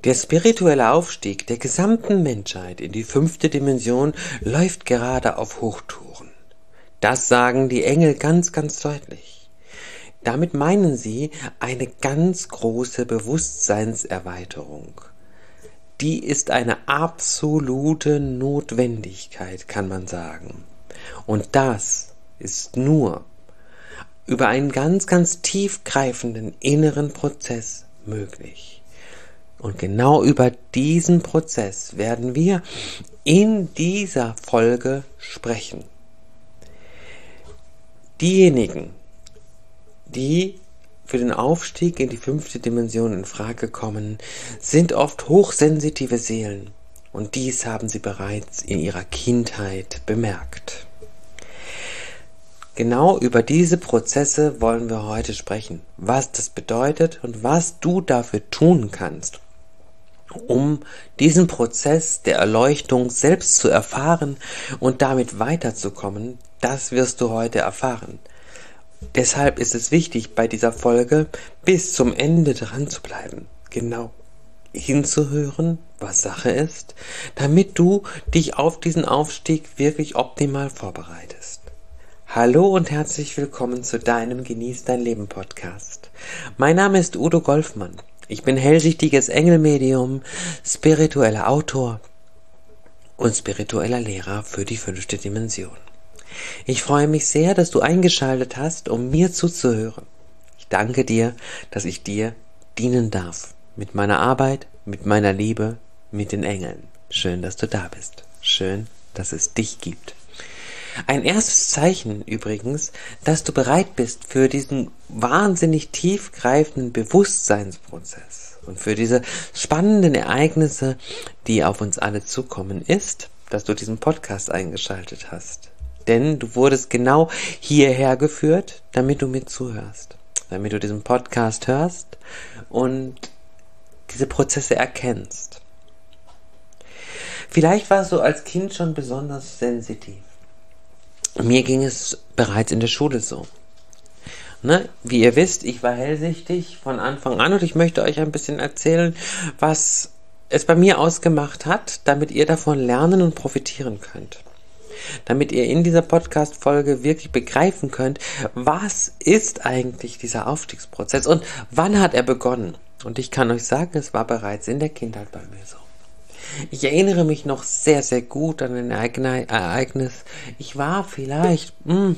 Der spirituelle Aufstieg der gesamten Menschheit in die 5. Dimension läuft gerade auf Hochtouren. Das sagen die Engel ganz, ganz deutlich. Damit meinen sie eine ganz große Bewusstseinserweiterung. Die ist eine absolute Notwendigkeit, kann man sagen. Und das ist nur über einen ganz, ganz tiefgreifenden inneren Prozess möglich. Und genau über diesen Prozess werden wir in dieser Folge sprechen. Diejenigen, die für den Aufstieg in die 5. Dimension in Frage kommen, sind oft hochsensitive Seelen. Und dies haben sie bereits in ihrer Kindheit bemerkt. Genau über diese Prozesse wollen wir heute sprechen, was das bedeutet und was du dafür tun kannst, um diesen Prozess der Erleuchtung selbst zu erfahren und damit weiterzukommen. Das wirst du heute erfahren. Deshalb ist es wichtig, bei dieser Folge bis zum Ende dran zu bleiben, genau hinzuhören, was Sache ist, damit du dich auf diesen Aufstieg wirklich optimal vorbereitest. Hallo und herzlich willkommen zu deinem Genieß dein Leben Podcast. Mein Name ist Udo Golfmann. Ich bin hellsichtiges Engelmedium, spiritueller Autor und spiritueller Lehrer für die 5. Dimension. Ich freue mich sehr, dass du eingeschaltet hast, um mir zuzuhören. Ich danke dir, dass ich dir dienen darf. Mit meiner Arbeit, mit meiner Liebe, mit den Engeln. Schön, dass du da bist. Schön, dass es dich gibt. Ein erstes Zeichen übrigens, dass du bereit bist für diesen wahnsinnig tiefgreifenden Bewusstseinsprozess und für diese spannenden Ereignisse, die auf uns alle zukommen, ist, dass du diesen Podcast eingeschaltet hast. Denn du wurdest genau hierher geführt, damit du mir zuhörst, damit du diesen Podcast hörst und diese Prozesse erkennst. Vielleicht warst du als Kind schon besonders sensitiv. Mir ging es bereits in der Schule so. Wie ihr wisst, ich war hellsichtig von Anfang an und ich möchte euch ein bisschen erzählen, was es bei mir ausgemacht hat, damit ihr davon lernen und profitieren könnt. Damit ihr in dieser Podcast-Folge wirklich begreifen könnt, was ist eigentlich dieser Aufstiegsprozess und wann hat er begonnen. Und ich kann euch sagen, es war bereits in der Kindheit bei mir so. Ich erinnere mich noch sehr, sehr gut an ein Ereignis. Ich war vielleicht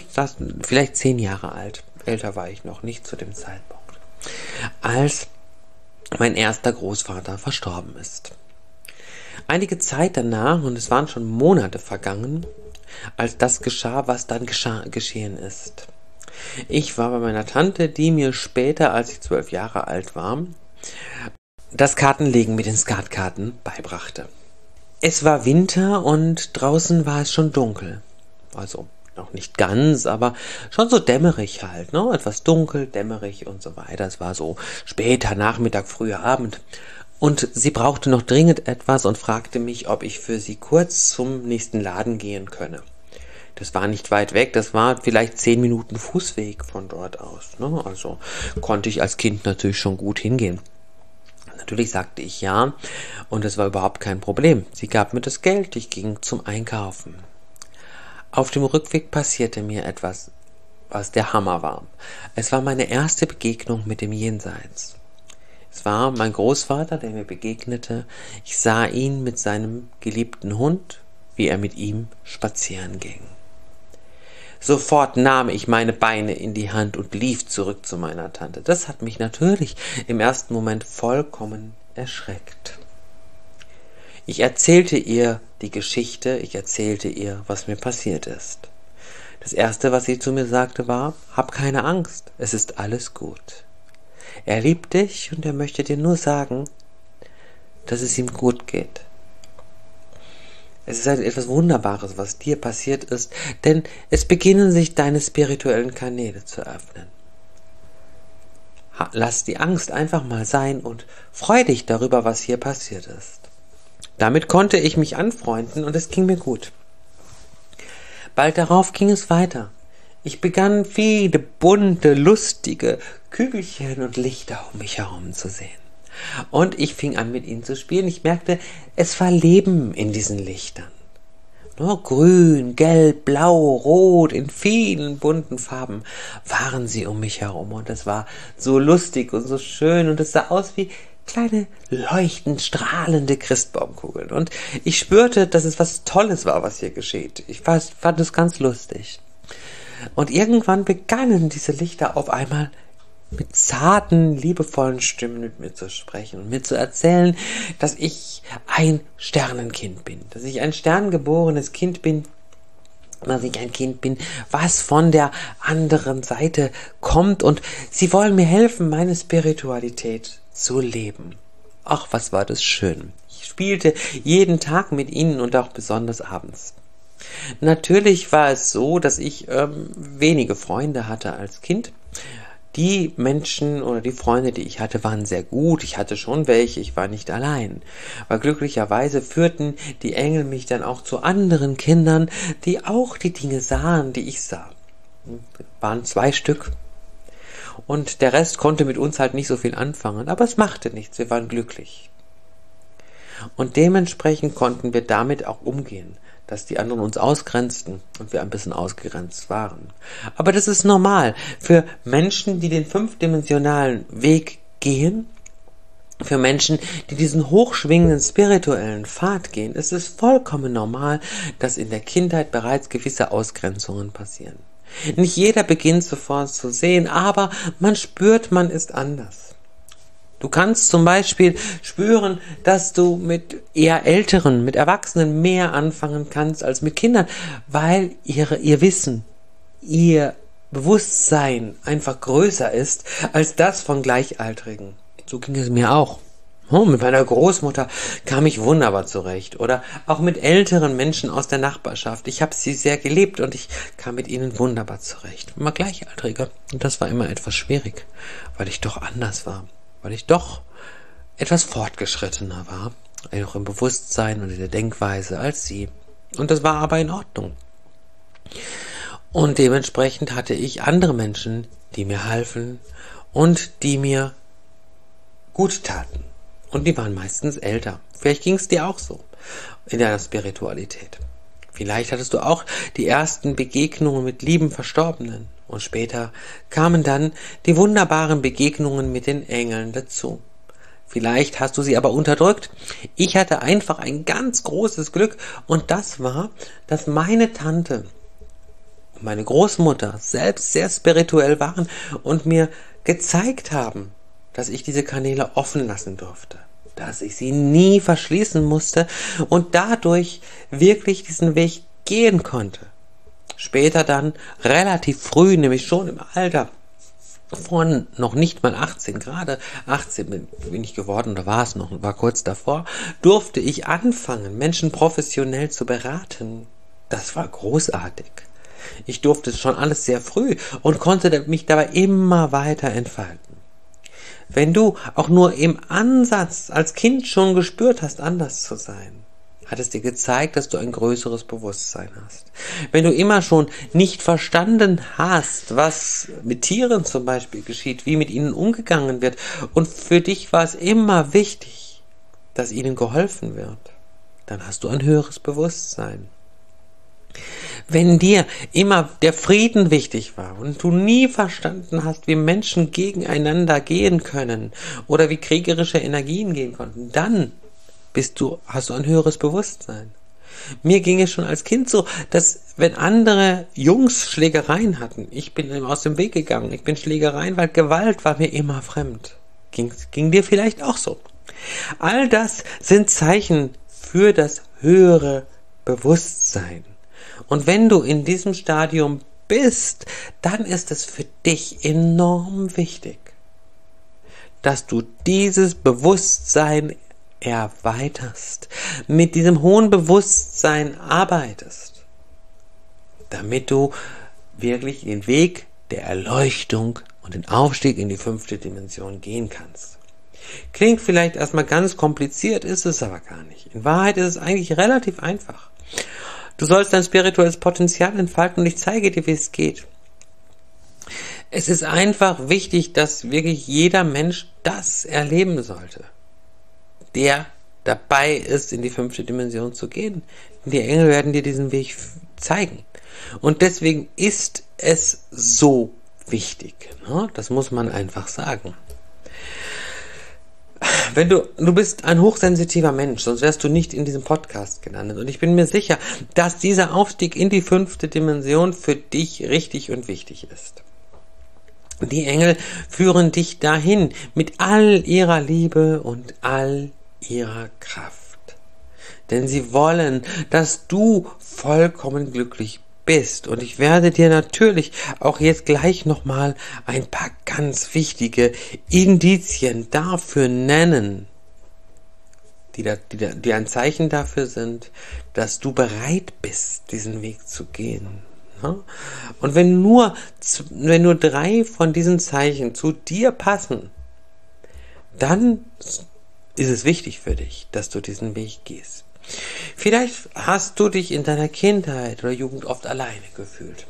10 Jahre alt. Älter war ich noch nicht zu dem Zeitpunkt. Als mein erster Großvater verstorben ist. Einige Zeit danach, und es waren schon Monate vergangen, als das geschah, was dann geschehen ist. Ich war bei meiner Tante, die mir später, als ich 12 Jahre alt war, das Kartenlegen mit den Skatkarten beibrachte. Es war Winter und draußen war es schon dunkel. Also noch nicht ganz, aber schon so dämmerig halt, ne? Etwas dunkel, dämmerig und so weiter. Es war so später Nachmittag, früher Abend. Und sie brauchte noch dringend etwas und fragte mich, ob ich für sie kurz zum nächsten Laden gehen könne. Das war nicht weit weg, das war vielleicht 10 Minuten Fußweg von dort aus, ne? Also konnte ich als Kind natürlich schon gut hingehen. Natürlich sagte ich ja und es war überhaupt kein Problem. Sie gab mir das Geld, ich ging zum Einkaufen. Auf dem Rückweg passierte mir etwas, was der Hammer war. Es war meine erste Begegnung mit dem Jenseits. Es war mein Großvater, der mir begegnete. Ich sah ihn mit seinem geliebten Hund, wie er mit ihm spazieren ging. Sofort nahm ich meine Beine in die Hand und lief zurück zu meiner Tante. Das hat mich natürlich im ersten Moment vollkommen erschreckt. Ich erzählte ihr die Geschichte, ich erzählte ihr, was mir passiert ist. Das Erste, was sie zu mir sagte, war: Hab keine Angst, es ist alles gut. Er liebt dich und er möchte dir nur sagen, dass es ihm gut geht. Es ist halt etwas Wunderbares, was dir passiert ist, denn es beginnen sich deine spirituellen Kanäle zu öffnen. Lass die Angst einfach mal sein und freu dich darüber, was hier passiert ist. Damit konnte ich mich anfreunden und es ging mir gut. Bald darauf ging es weiter. Ich begann viele bunte, lustige Kügelchen und Lichter um mich herum zu sehen. Und ich fing an, mit ihnen zu spielen. Ich merkte, es war Leben in diesen Lichtern. Nur grün, gelb, blau, rot, in vielen bunten Farben waren sie um mich herum. Und es war so lustig und so schön. Und es sah aus wie kleine, leuchtend strahlende Christbaumkugeln. Und ich spürte, dass es was Tolles war, was hier geschieht. Ich fand es ganz lustig. Und irgendwann begannen diese Lichter auf einmal mit zarten, liebevollen Stimmen mit mir zu sprechen und mir zu erzählen, dass ich ein Sternenkind bin, dass ich ein sterngeborenes Kind bin, dass ich ein Kind bin, was von der anderen Seite kommt, und sie wollen mir helfen, meine Spiritualität zu leben. Ach, was war das schön. Ich spielte jeden Tag mit ihnen und auch besonders abends. Natürlich war es so, dass ich wenige Freunde hatte als Kind. Die Menschen oder die Freunde, die ich hatte, waren sehr gut. Ich hatte schon welche, ich war nicht allein. Aber glücklicherweise führten die Engel mich dann auch zu anderen Kindern, die auch die Dinge sahen, die ich sah. Waren 2 Stück. Und der Rest konnte mit uns halt nicht so viel anfangen. Aber es machte nichts, wir waren glücklich. Und dementsprechend konnten wir damit auch umgehen, dass die anderen uns ausgrenzten und wir ein bisschen ausgegrenzt waren. Aber das ist normal. Für Menschen, die den 5-dimensionalen Weg gehen, für Menschen, die diesen hochschwingenden spirituellen Pfad gehen, ist es vollkommen normal, dass in der Kindheit bereits gewisse Ausgrenzungen passieren. Nicht jeder beginnt sofort zu sehen, aber man spürt, man ist anders. Du kannst zum Beispiel spüren, dass du mit eher Älteren, mit Erwachsenen mehr anfangen kannst als mit Kindern, weil ihr Wissen, ihr Bewusstsein einfach größer ist als das von Gleichaltrigen. So ging es mir auch. Mit meiner Großmutter kam ich wunderbar zurecht. Oder auch mit älteren Menschen aus der Nachbarschaft. Ich habe sie sehr geliebt und ich kam mit ihnen wunderbar zurecht. Immer Gleichaltrige. Und das war immer etwas schwierig, weil ich doch anders war. Weil ich doch etwas fortgeschrittener war, auch im Bewusstsein und in der Denkweise als sie. Und das war aber in Ordnung. Und dementsprechend hatte ich andere Menschen, die mir halfen und die mir gut taten. Und die waren meistens älter. Vielleicht ging es dir auch so in deiner Spiritualität. Vielleicht hattest du auch die ersten Begegnungen mit lieben Verstorbenen. Und später kamen dann die wunderbaren Begegnungen mit den Engeln dazu. Vielleicht hast du sie aber unterdrückt. Ich hatte einfach ein ganz großes Glück, und das war, dass meine Tante und meine Großmutter selbst sehr spirituell waren und mir gezeigt haben, dass ich diese Kanäle offen lassen durfte, dass ich sie nie verschließen musste und dadurch wirklich diesen Weg gehen konnte. Später dann, relativ früh, nämlich schon im Alter von noch nicht mal 18, gerade 18 bin ich geworden, oder war es noch, war kurz davor, durfte ich anfangen, Menschen professionell zu beraten. Das war großartig. Ich durfte es schon alles sehr früh und konnte mich dabei immer weiter entfalten. Wenn du auch nur im Ansatz als Kind schon gespürt hast, anders zu sein, hat es dir gezeigt, dass du ein größeres Bewusstsein hast. Wenn du immer schon nicht verstanden hast, was mit Tieren zum Beispiel geschieht, wie mit ihnen umgegangen wird, und für dich war es immer wichtig, dass ihnen geholfen wird, dann hast du ein höheres Bewusstsein. Wenn dir immer der Frieden wichtig war und du nie verstanden hast, wie Menschen gegeneinander gehen können oder wie kriegerische Energien gehen konnten, dann hast du ein höheres Bewusstsein. Mir ging es schon als Kind so, dass wenn andere Jungs Schlägereien hatten, ich bin ihm aus dem Weg gegangen. Ich bin Schlägereien, weil Gewalt war mir immer fremd. Ging dir vielleicht auch so. All das sind Zeichen für das höhere Bewusstsein. Und wenn du in diesem Stadium bist, dann ist es für dich enorm wichtig, dass du dieses Bewusstsein erweiterst, mit diesem hohen Bewusstsein arbeitest, damit du wirklich den Weg der Erleuchtung und den Aufstieg in die 5. Dimension gehen kannst. Klingt vielleicht erstmal ganz kompliziert, ist es aber gar nicht. In Wahrheit ist es eigentlich relativ einfach. Du sollst dein spirituelles Potenzial entfalten und ich zeige dir, wie es geht. Es ist einfach wichtig, dass wirklich jeder Mensch das erleben sollte, der dabei ist, in die 5. Dimension zu gehen. Die Engel werden dir diesen Weg zeigen. Und deswegen ist es so wichtig. Ne? Das muss man einfach sagen. Du bist ein hochsensitiver Mensch, sonst wärst du nicht in diesem Podcast gelandet. Und ich bin mir sicher, dass dieser Aufstieg in die 5. Dimension für dich richtig und wichtig ist. Die Engel führen dich dahin mit all ihrer Liebe und all ihrer Kraft. Denn sie wollen, dass du vollkommen glücklich bist. Und ich werde dir natürlich auch jetzt gleich nochmal ein paar ganz wichtige Indizien dafür nennen, die ein Zeichen dafür sind, dass du bereit bist, diesen Weg zu gehen. Und wenn nur 3 von diesen Zeichen zu dir passen, dann ist es wichtig für dich, dass du diesen Weg gehst. Vielleicht hast du dich in deiner Kindheit oder Jugend oft alleine gefühlt,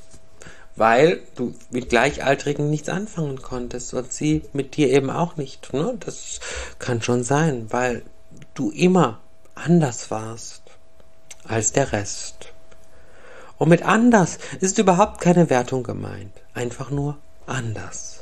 weil du mit Gleichaltrigen nichts anfangen konntest und sie mit dir eben auch nicht. Ne? Das kann schon sein, weil du immer anders warst als der Rest. Und mit anders ist überhaupt keine Wertung gemeint. Einfach nur anders.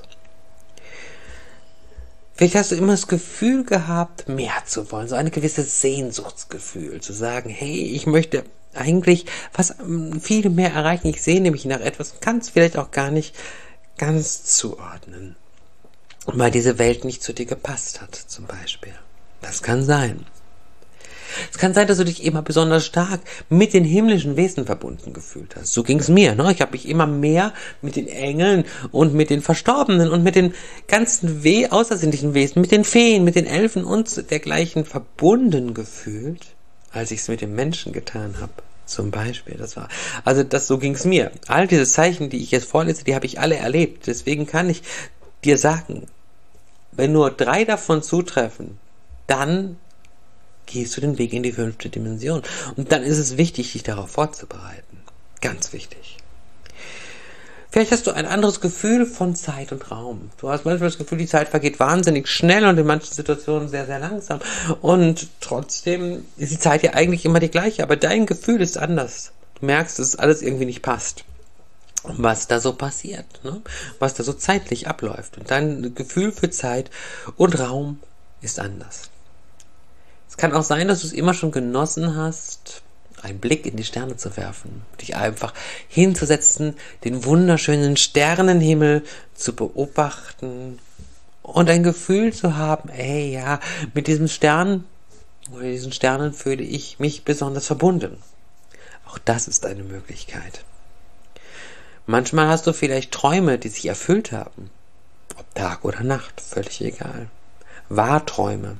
Vielleicht hast du immer das Gefühl gehabt, mehr zu wollen. So eine gewisse Sehnsuchtsgefühl. Zu sagen, hey, ich möchte eigentlich viel mehr erreichen. Ich sehne mich nach etwas, kann es vielleicht auch gar nicht ganz zuordnen. Weil diese Welt nicht zu dir gepasst hat, zum Beispiel. Das kann sein. Es kann sein, dass du dich immer besonders stark mit den himmlischen Wesen verbunden gefühlt hast. So ging es mir. Ne? Ich habe mich immer mehr mit den Engeln und mit den Verstorbenen und mit den ganzen außersinnlichen Wesen, mit den Feen, mit den Elfen und dergleichen verbunden gefühlt, als ich es mit den Menschen getan habe. Zum Beispiel. So ging es mir. All diese Zeichen, die ich jetzt vorlese, die habe ich alle erlebt. Deswegen kann ich dir sagen, wenn nur 3 davon zutreffen, dann gehst du den Weg in die 5. Dimension. Und dann ist es wichtig, dich darauf vorzubereiten. Ganz wichtig. Vielleicht hast du ein anderes Gefühl von Zeit und Raum. Du hast manchmal das Gefühl, die Zeit vergeht wahnsinnig schnell und in manchen Situationen sehr, sehr langsam. Und trotzdem ist die Zeit ja eigentlich immer die gleiche, aber dein Gefühl ist anders. Du merkst, dass alles irgendwie nicht passt. Was da so passiert, ne? Was da so zeitlich abläuft. Und dein Gefühl für Zeit und Raum ist anders. Es kann auch sein, dass du es immer schon genossen hast, einen Blick in die Sterne zu werfen, dich einfach hinzusetzen, den wunderschönen Sternenhimmel zu beobachten und ein Gefühl zu haben, ey, ja, mit diesem Stern oder diesen Sternen fühle ich mich besonders verbunden. Auch das ist eine Möglichkeit. Manchmal hast du vielleicht Träume, die sich erfüllt haben. Ob Tag oder Nacht, völlig egal. Wahrträume.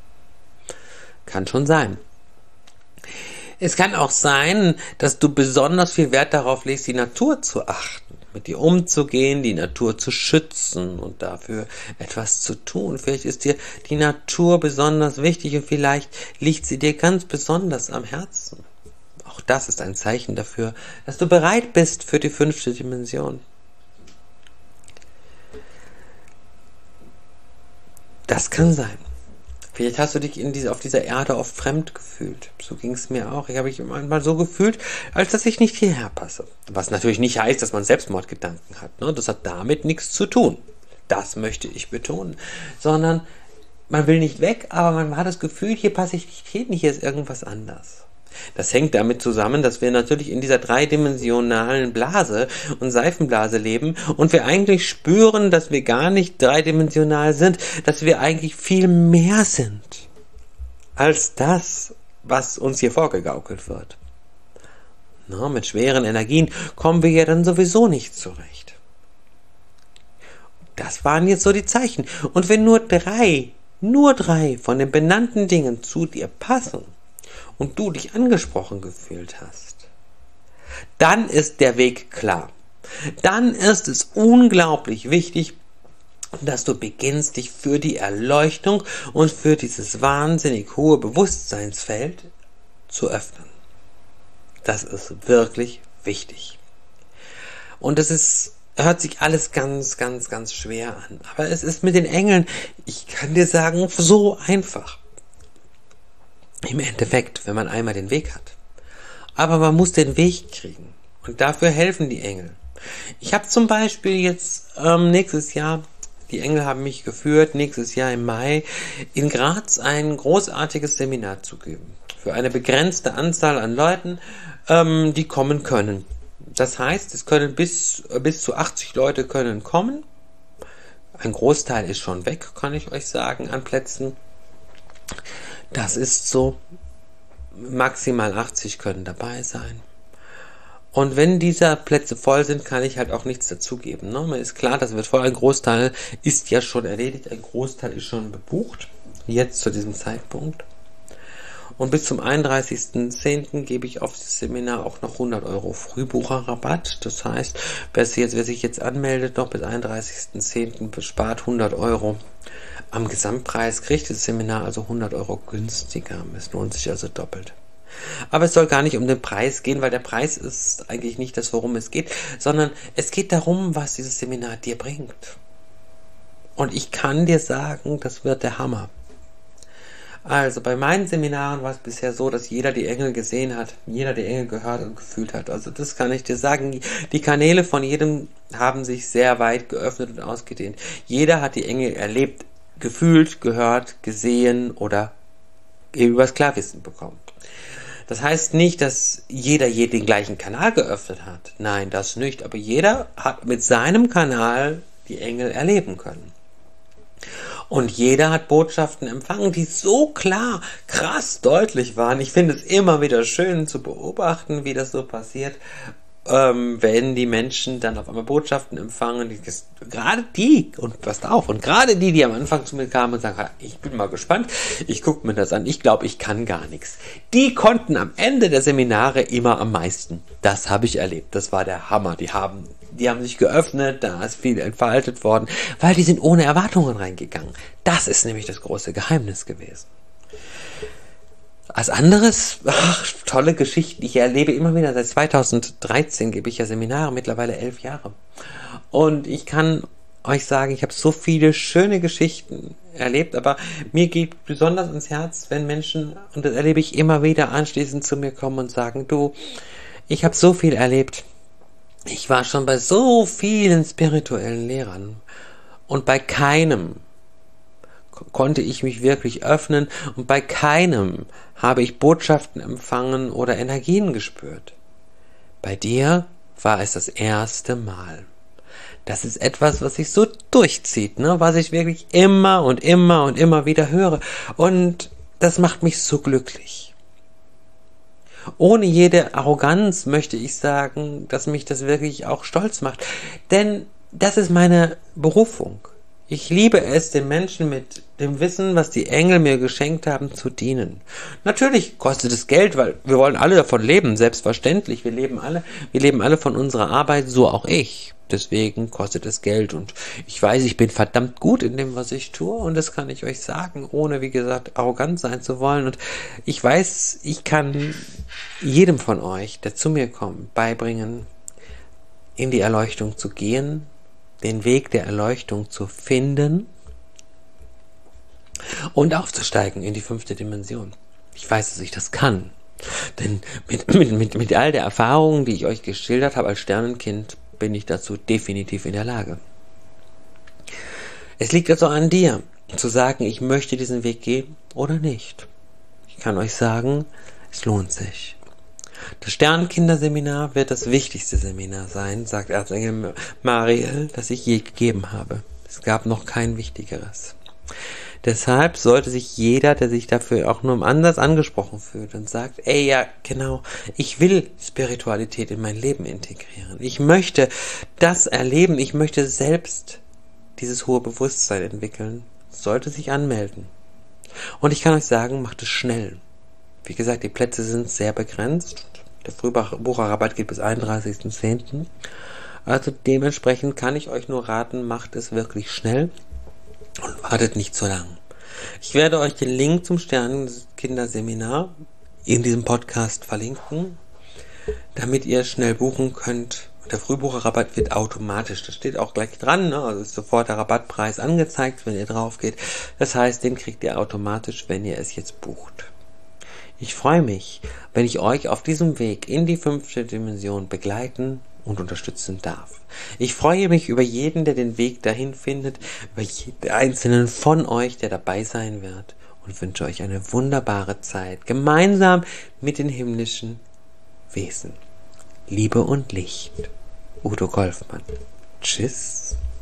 Kann schon sein. Es kann auch sein, dass du besonders viel Wert darauf legst, die Natur zu achten, mit ihr umzugehen, die Natur zu schützen und dafür etwas zu tun. Vielleicht ist dir die Natur besonders wichtig und vielleicht liegt sie dir ganz besonders am Herzen. Auch das ist ein Zeichen dafür, dass du bereit bist für die 5. Dimension. Das kann sein. Vielleicht hast du dich auf dieser Erde oft fremd gefühlt. So ging es mir auch. Ich habe mich manchmal so gefühlt, als dass ich nicht hierher passe. Was natürlich nicht heißt, dass man Selbstmordgedanken hat. Ne? Das hat damit nichts zu tun. Das möchte ich betonen. Sondern man will nicht weg, aber man hat das Gefühl, hier passe ich nicht hin, hier ist irgendwas anders. Das hängt damit zusammen, dass wir natürlich in dieser dreidimensionalen Blase und Seifenblase leben und wir eigentlich spüren, dass wir gar nicht dreidimensional sind, dass wir eigentlich viel mehr sind als das, was uns hier vorgegaukelt wird. Na, mit schweren Energien kommen wir ja dann sowieso nicht zurecht. Das waren jetzt so die Zeichen. Und wenn nur drei von den benannten Dingen zu dir passen, und du dich angesprochen gefühlt hast, dann ist der Weg klar. Dann ist es unglaublich wichtig, dass du beginnst, dich für die Erleuchtung und für dieses wahnsinnig hohe Bewusstseinsfeld zu öffnen. Das ist wirklich wichtig. Und es ist hört sich alles ganz, ganz, ganz schwer an. Aber es ist mit den Engeln, ich kann dir sagen, so einfach. Im Endeffekt, wenn man einmal den Weg hat. Aber man muss den Weg kriegen. Und dafür helfen die Engel. Ich habe zum Beispiel jetzt nächstes Jahr, die Engel haben mich geführt, nächstes Jahr im Mai in Graz ein großartiges Seminar zu geben. Für eine begrenzte Anzahl an Leuten, die kommen können. Das heißt, es können bis zu 80 Leute können kommen. Ein Großteil ist schon weg, kann ich euch sagen, an Plätzen. Das ist so. Maximal 80 können dabei sein. Und wenn diese Plätze voll sind, kann ich halt auch nichts dazugeben. Ne? Mir ist klar, das wird voll. Ein Großteil ist ja schon erledigt. Ein Großteil ist schon bebucht. Jetzt zu diesem Zeitpunkt. Und bis zum 31.10. gebe ich auf das Seminar auch noch 100 Euro Frühbucherrabatt. Das heißt, wer sich jetzt anmeldet, noch bis 31.10. bespart 100 Euro am Gesamtpreis, kriegt das Seminar also 100 Euro günstiger. Es lohnt sich also doppelt. Aber es soll gar nicht um den Preis gehen, weil der Preis ist eigentlich nicht das, worum es geht, sondern es geht darum, was dieses Seminar dir bringt. Und ich kann dir sagen, das wird der Hammer. Also bei meinen Seminaren war es bisher so, dass jeder die Engel gesehen hat, jeder die Engel gehört und gefühlt hat. Also das kann ich dir sagen. Die Kanäle von jedem haben sich sehr weit geöffnet und ausgedehnt. Jeder hat die Engel erlebt, gefühlt, gehört, gesehen oder übers Klarwissen bekommen. Das heißt nicht, dass jeder den gleichen Kanal geöffnet hat. Nein, das nicht. Aber jeder hat mit seinem Kanal die Engel erleben können. Und jeder hat Botschaften empfangen, die so klar, krass deutlich waren. Ich finde es immer wieder schön zu beobachten, wie das so passiert, wenn die Menschen dann auf einmal Botschaften empfangen, gerade die, und passt auf, und gerade die am Anfang zu mir kamen und sagen, ich bin mal gespannt, ich gucke mir das an, ich glaube, ich kann gar nichts. Die konnten am Ende der Seminare immer am meisten. Das habe ich erlebt, das war der Hammer. Die haben sich geöffnet, da ist viel entfaltet worden, weil die sind ohne Erwartungen reingegangen. Das ist nämlich das große Geheimnis gewesen. Als anderes, tolle Geschichten, ich erlebe immer wieder, seit 2013 gebe ich ja Seminare, mittlerweile 11 Jahre. Und ich kann euch sagen, ich habe so viele schöne Geschichten erlebt, aber mir geht besonders ins Herz, wenn Menschen, und das erlebe ich immer wieder, anschließend zu mir kommen und sagen, du, ich habe so viel erlebt. Ich war schon bei so vielen spirituellen Lehrern und bei keinem konnte ich mich wirklich öffnen und bei keinem habe ich Botschaften empfangen oder Energien gespürt. Bei dir war es das erste Mal. Das ist etwas, was sich so durchzieht, ne? Was ich wirklich immer und immer und immer wieder höre. Und das macht mich so glücklich. Ohne jede Arroganz möchte ich sagen, dass mich das wirklich auch stolz macht. Denn das ist meine Berufung. Ich liebe es, den Menschen mit dem Wissen, was die Engel mir geschenkt haben, zu dienen. Natürlich kostet es Geld, weil wir wollen alle davon leben, selbstverständlich. Wir leben alle von unserer Arbeit, so auch ich. Deswegen kostet es Geld und ich weiß, ich bin verdammt gut in dem, was ich tue und das kann ich euch sagen, ohne, wie gesagt, arrogant sein zu wollen. Und ich weiß, ich kann jedem von euch, der zu mir kommt, beibringen, in die Erleuchtung zu gehen, den Weg der Erleuchtung zu finden und aufzusteigen in die 5. Dimension. Ich weiß, dass ich das kann. Denn mit all der Erfahrungen, die ich euch geschildert habe als Sternenkind, bin ich dazu definitiv in der Lage. Es liegt also an dir, zu sagen, ich möchte diesen Weg gehen oder nicht. Ich kann euch sagen, es lohnt sich. Das Sternenkinderseminar wird das wichtigste Seminar sein, sagt Erzengel Mariel, das ich je gegeben habe. Es gab noch kein wichtigeres. Deshalb sollte sich jeder, der sich dafür auch nur im Ansatz angesprochen fühlt und sagt, ey, ja, genau, ich will Spiritualität in mein Leben integrieren. Ich möchte das erleben, ich möchte selbst dieses hohe Bewusstsein entwickeln, sollte sich anmelden. Und ich kann euch sagen, macht es schnell. Wie gesagt, die Plätze sind sehr begrenzt. Der Frühbucherrabatt geht bis 31.10. Also dementsprechend kann ich euch nur raten, macht es wirklich schnell und wartet nicht so lang. Ich werde euch den Link zum Sternenkinderseminar in diesem Podcast verlinken, damit ihr schnell buchen könnt. Der Frühbucherrabatt wird automatisch, das steht auch gleich dran, ne? Also ist sofort der Rabattpreis angezeigt, wenn ihr drauf geht. Das heißt, den kriegt ihr automatisch, wenn ihr es jetzt bucht. Ich freue mich, wenn ich euch auf diesem Weg in die 5. Dimension begleiten und unterstützen darf. Ich freue mich über jeden, der den Weg dahin findet, über jeden einzelnen von euch, der dabei sein wird, und wünsche euch eine wunderbare Zeit, gemeinsam mit den himmlischen Wesen. Liebe und Licht. Udo Golfmann. Tschüss.